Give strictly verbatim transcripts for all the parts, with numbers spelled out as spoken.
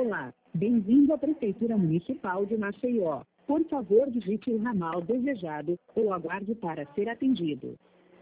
Olá, bem-vindo à Prefeitura Municipal de Maceió. Por favor, digite o ramal desejado ou aguarde para ser atendido.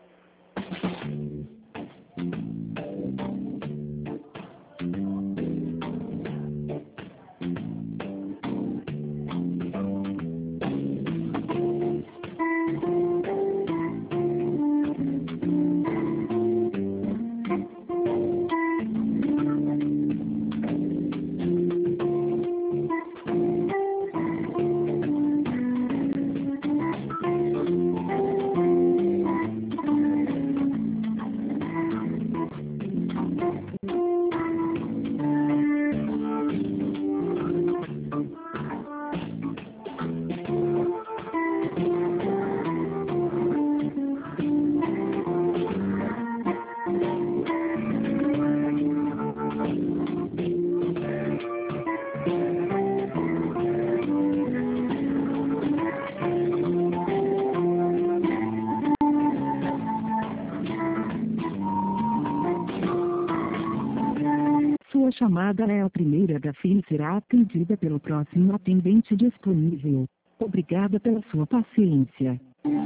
Sua chamada é a primeira da fila e será atendida pelo próximo atendente disponível. Obrigada pela sua paciência.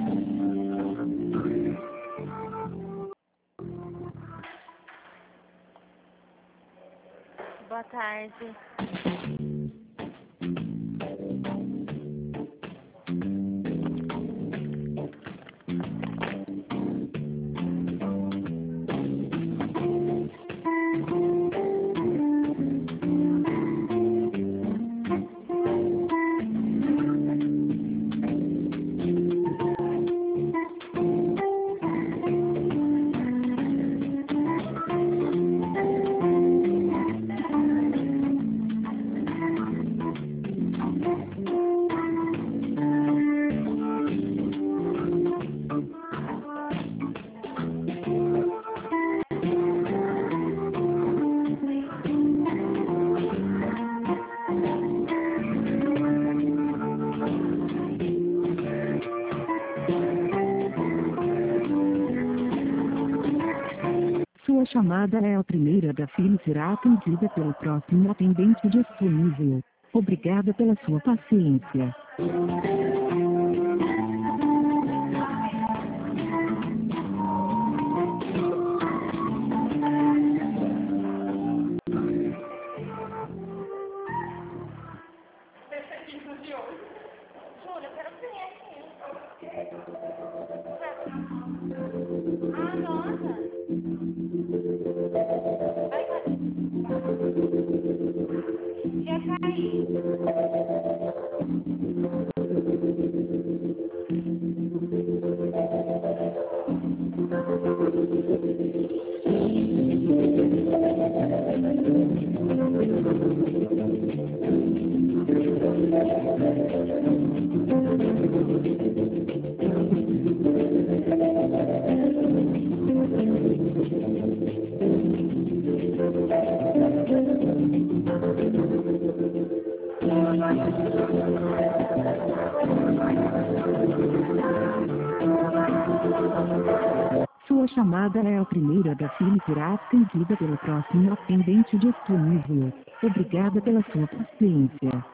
Boa tarde. Sua chamada é a primeira da fila e será atendida pelo próximo atendente disponível. Obrigada pela sua paciência. Júlia, eu quero ver aqui. Ah, nossa. Vai, cadê? Já caí. Sua chamada é a primeira da fila e será atendida pelo próximo atendente disponível. Obrigada pela sua paciência.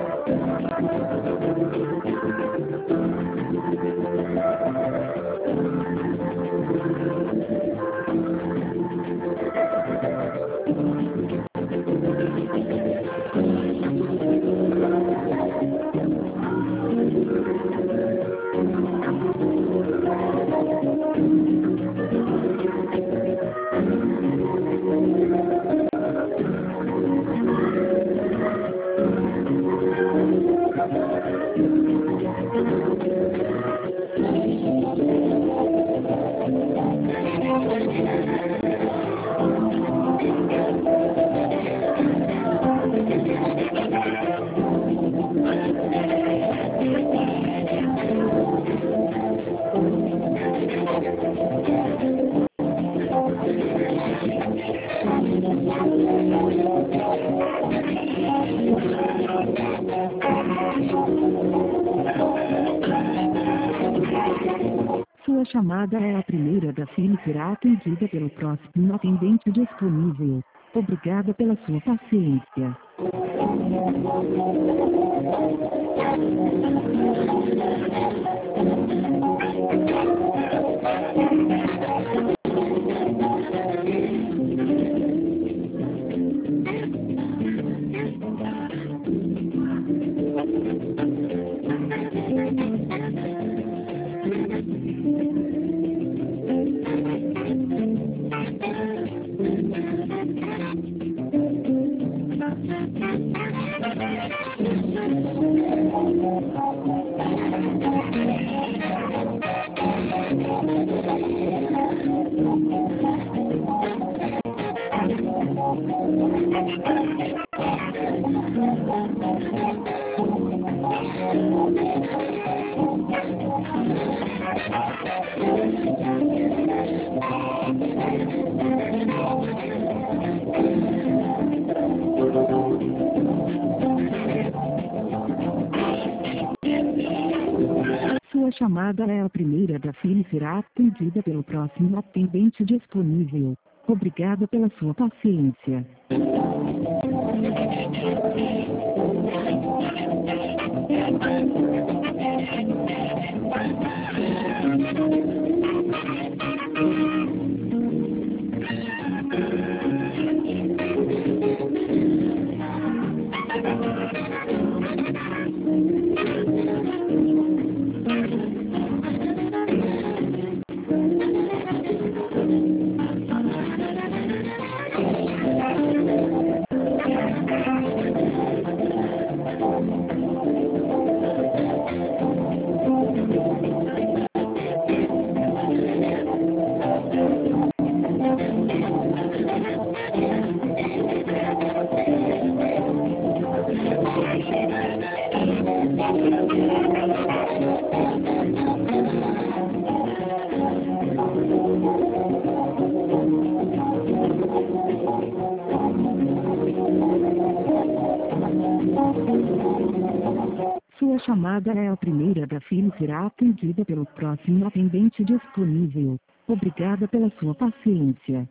Sua chamada é a primeira da fila e será atendida pelo próximo atendente disponível. Obrigada pela sua paciência. Sua chamada é a primeira da fila e será atendida pelo próximo atendente disponível. Obrigada pela sua paciência. Sua chamada é a primeira da fila e será atendida pelo próximo atendente disponível. Obrigada pela sua paciência.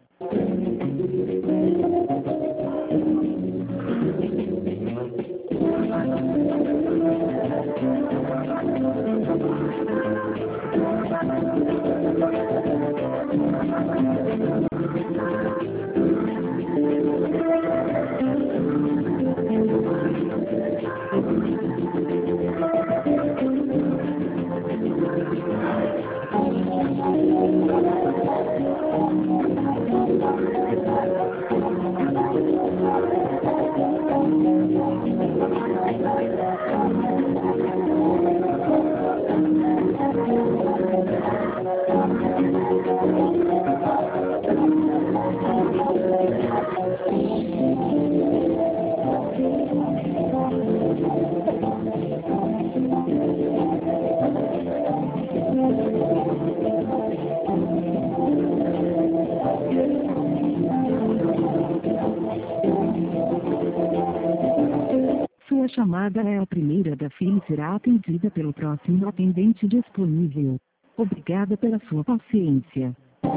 Sua chamada é a primeira da fila e será atendida pelo próximo atendente disponível. Obrigada pela sua paciência.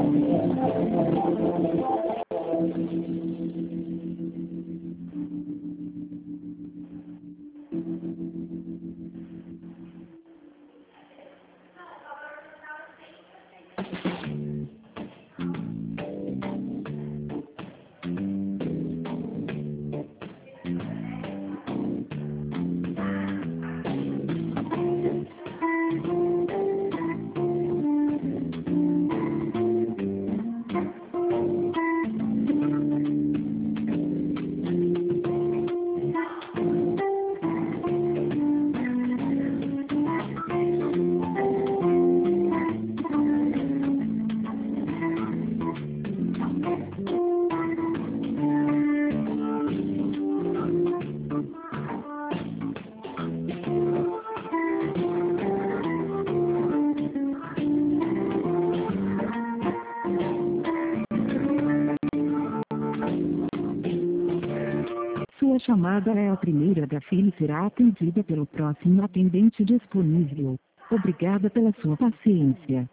Sua chamada é a primeira da fila e será atendida pelo próximo atendente disponível. Obrigada pela sua paciência.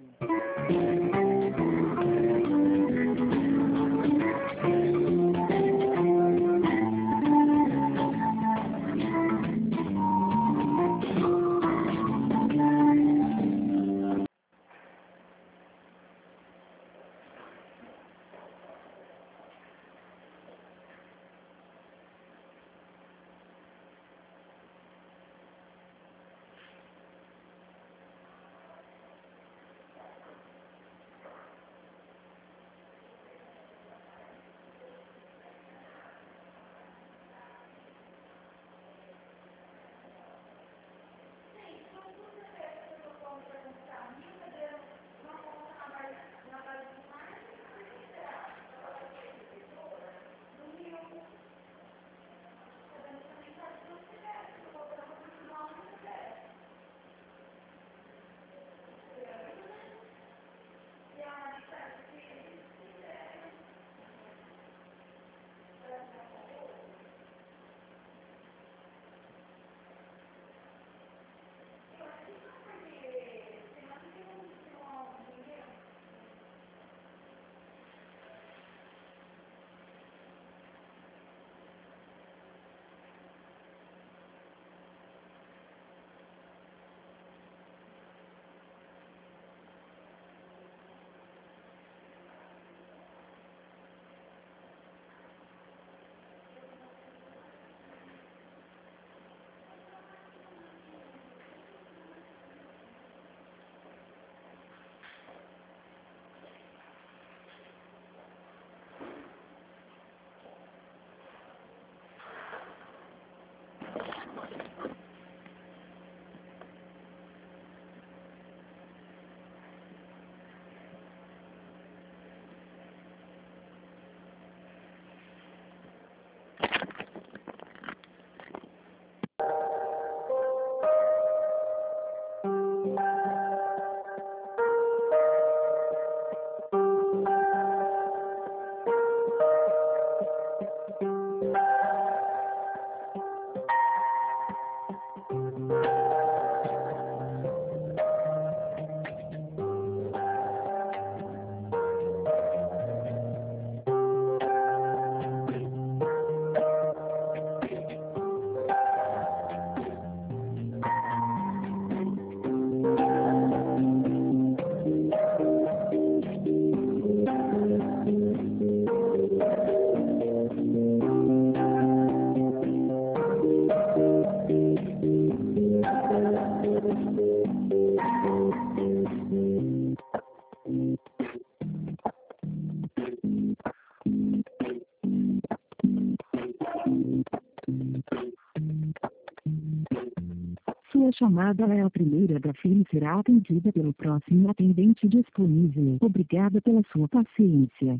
Sua chamada é a primeira da fila e será atendida pelo próximo atendente disponível. Obrigada pela sua paciência.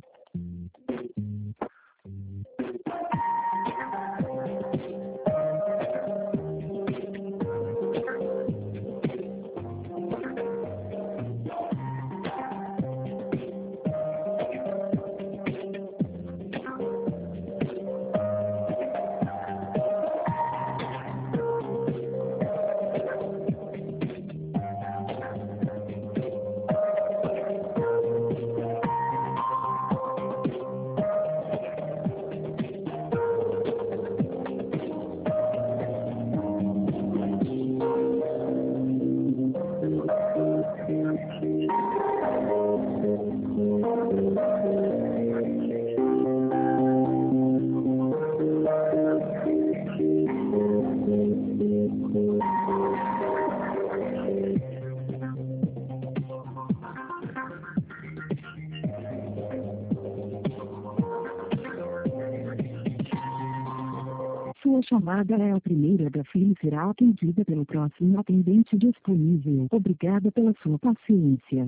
Sua chamada é a primeira da fila e será atendida pelo próximo atendente disponível. Obrigada pela sua paciência.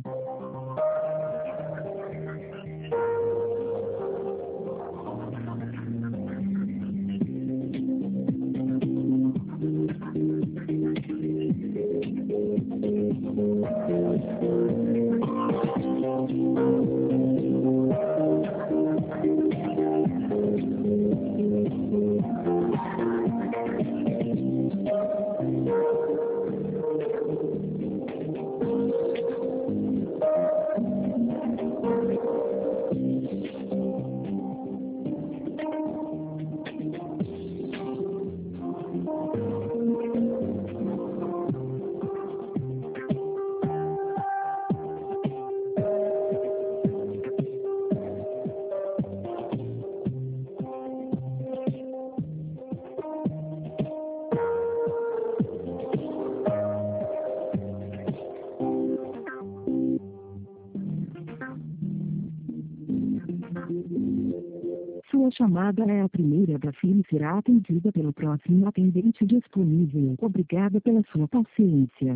Sua chamada é a primeira da fila e será atendida pelo próximo atendente disponível. Obrigada pela sua paciência.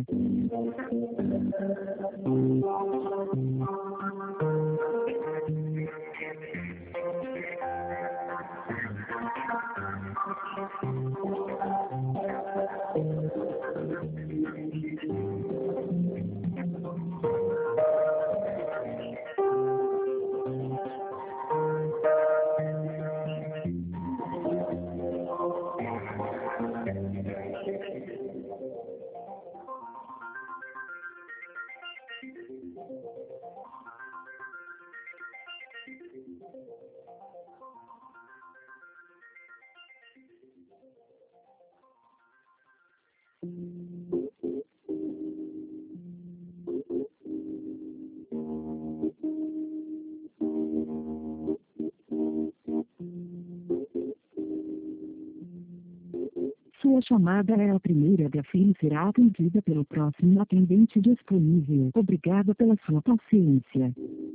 Sua chamada é a primeira da fila e será atendida pelo próximo atendente disponível. Obrigada pela sua paciência.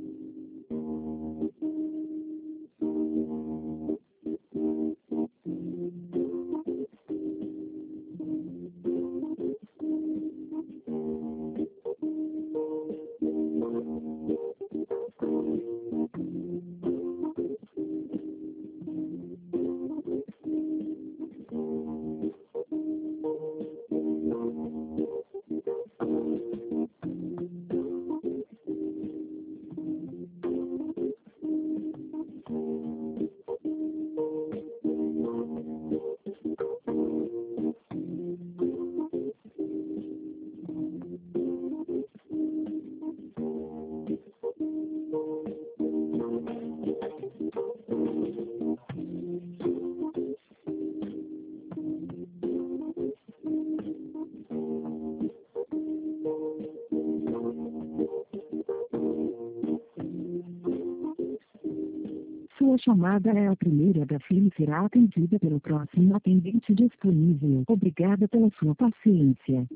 Sua chamada é a primeira da fila e será atendida pelo próximo atendente disponível. Obrigada pela sua paciência.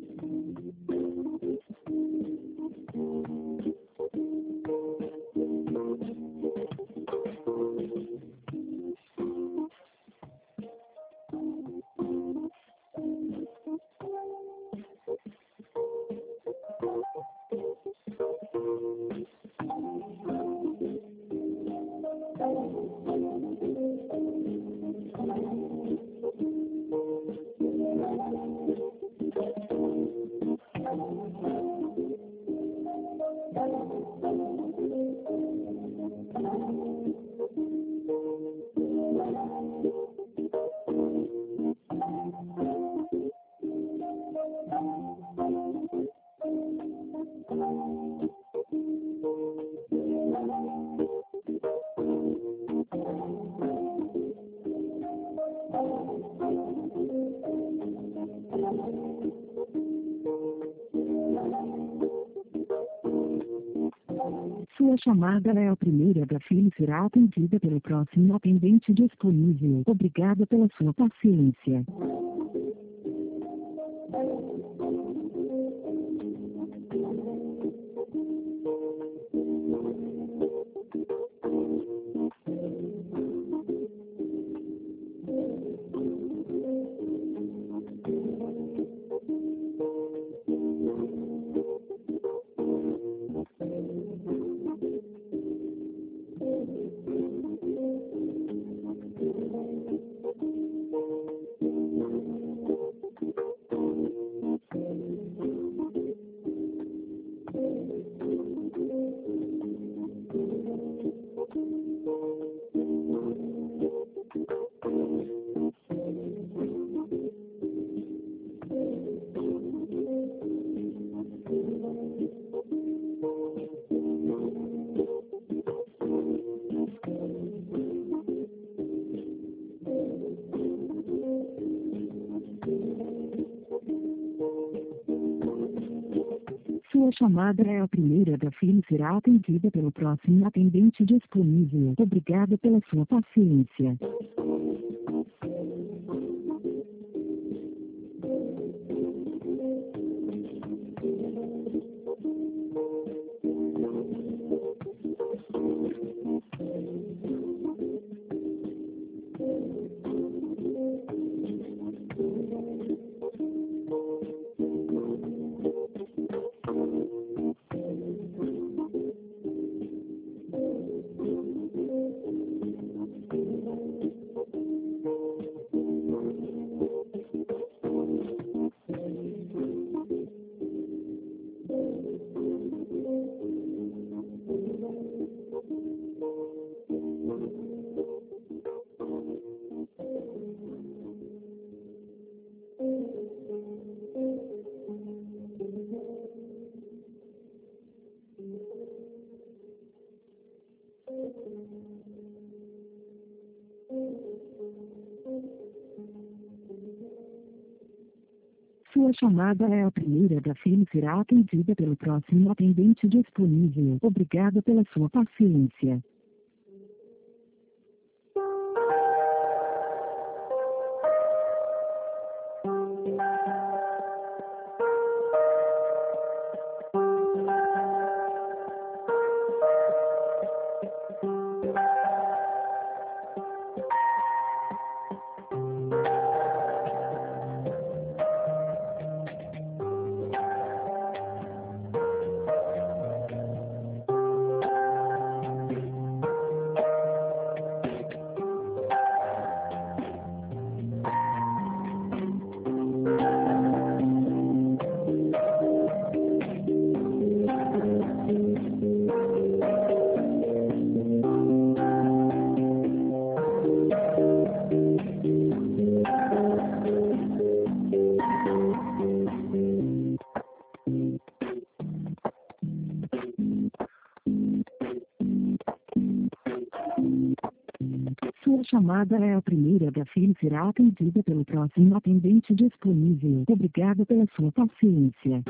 Sua chamada é a primeira da fila e será atendida pelo próximo atendente disponível. Obrigada pela sua paciência. Sua chamada é a primeira da fila e será atendida pelo próximo atendente disponível. Obrigada pela sua paciência. Sua chamada é a primeira da fila e será atendida pelo próximo atendente disponível. Obrigada pela sua paciência. Sua chamada é a primeira da fila e será atendida pelo próximo atendente disponível. Obrigada pela sua paciência.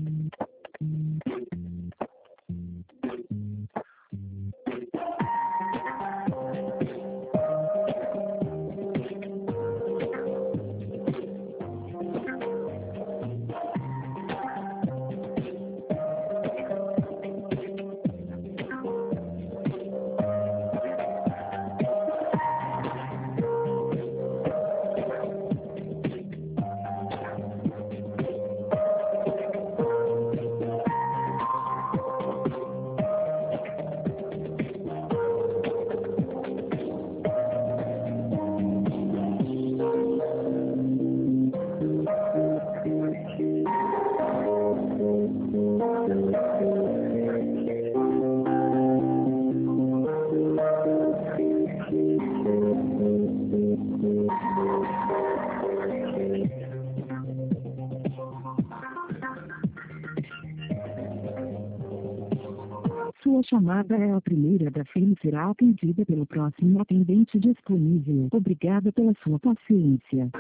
Sua chamada é a primeira da fila e será atendida pelo próximo atendente disponível. Obrigada pela sua paciência.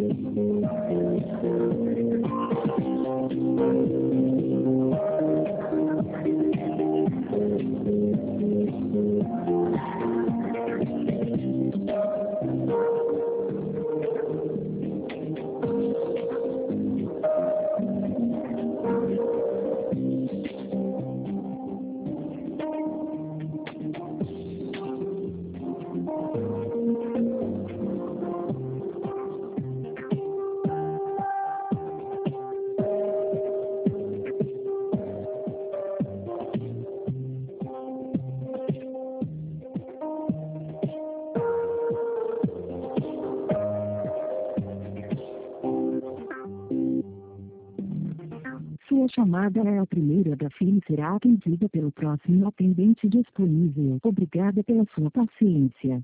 Sua chamada é a primeira da fila e será atendida pelo próximo atendente disponível. Obrigada pela sua paciência.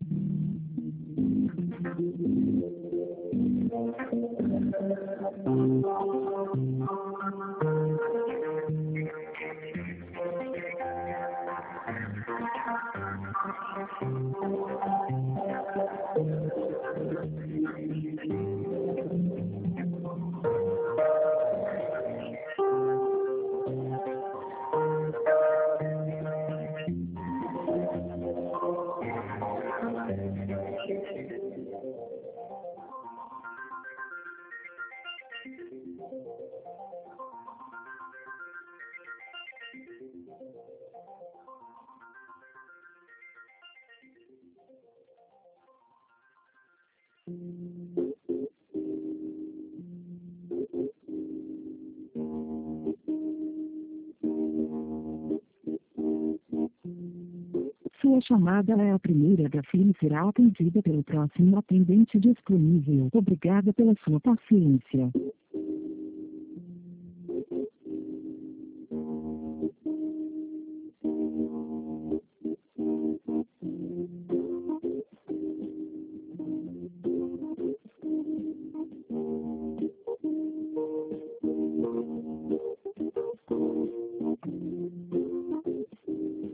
Sua chamada é a primeira da fila e será atendida pelo próximo atendente disponível. Obrigada pela sua paciência.